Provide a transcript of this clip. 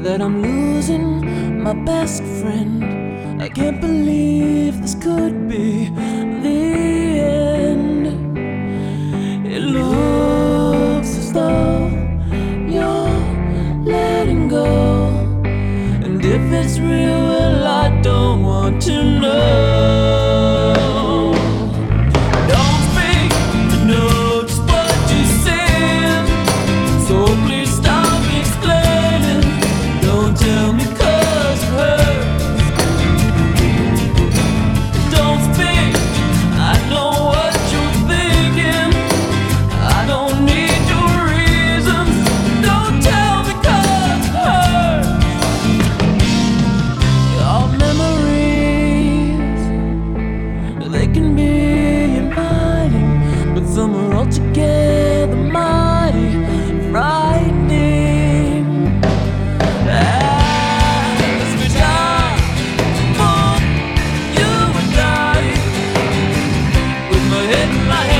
that I'm losing my best friend. I can't believe this could be the end. It looks as though you're letting go, and if it's real, well, I don't want to know. Don't speak to know just what you said, so please stop explaining. Don't tell me 'cause it hurts. Don't speak, I know what you're thinking. I don't need your reasons. Don't tell me 'cause it hurts. Your memories, they can be inviting, but some are altogether mighty frightening. As we die for you and I, with my head in my hand.